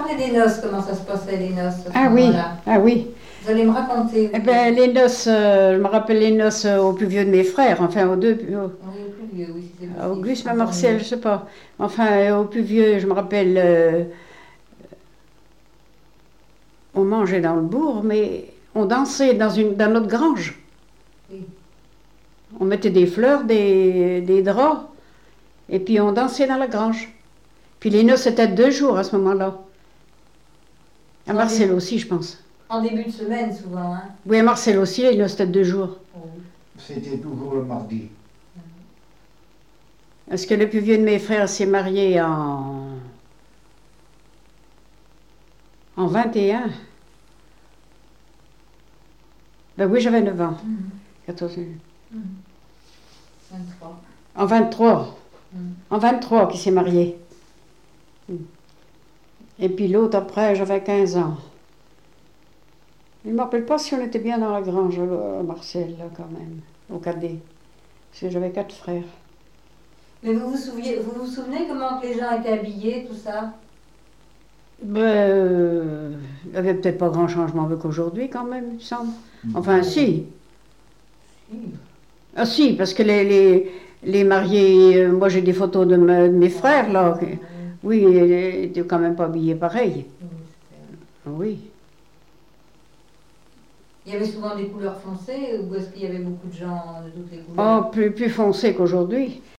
parler des noces, comment ça se passait les noces à ce Ah oui, moment-là. ah oui. Vous allez me raconter. Eh ben, les noces, je me rappelle les noces au plus vieux de mes frères, enfin aux deux, Oui, au plus vieux, oui, si c'est à possible. Auguste, mais Encore Marcel, mieux. je sais pas. Enfin, au plus vieux, je me rappelle, on mangeait dans le bourg, mais on dansait dans notre grange. Oui. On mettait des fleurs, des draps, et puis on dansait dans la grange. Puis les noces, c'était 2 jours à ce moment-là. À En, Marcel dé- aussi, je pense. en début de semaine, souvent. Hein. Oui, à Marcel aussi, les noces, c'était 2 jours. Oui. C'était toujours le mardi. Parce que le plus vieux de mes frères s'est marié en 21. Ben oui, j'avais 9 ans. 14. 23. En 23. Mm. En 23 qui s'est marié. Et puis l'autre après, j'avais 15 ans. Je ne me rappelle pas si on était bien dans la grange, à Marcel, là, quand même, au cadet. Parce que j'avais 4 frères. Mais vous vous souvenez comment que les gens étaient habillés, tout ça? Ben, il n'y avait peut-être pas grand changement avec aujourd'hui, quand même, il me semble. Enfin, si. Si. Ah si, parce que les mariés, moi j'ai des photos de mes frères, là. Oui, ils n'étaient quand même pas habillés pareil. Oui. Il y avait souvent des couleurs foncées ou est-ce qu'il y avait beaucoup de gens de toutes les couleurs? Oh, plus foncé qu'aujourd'hui.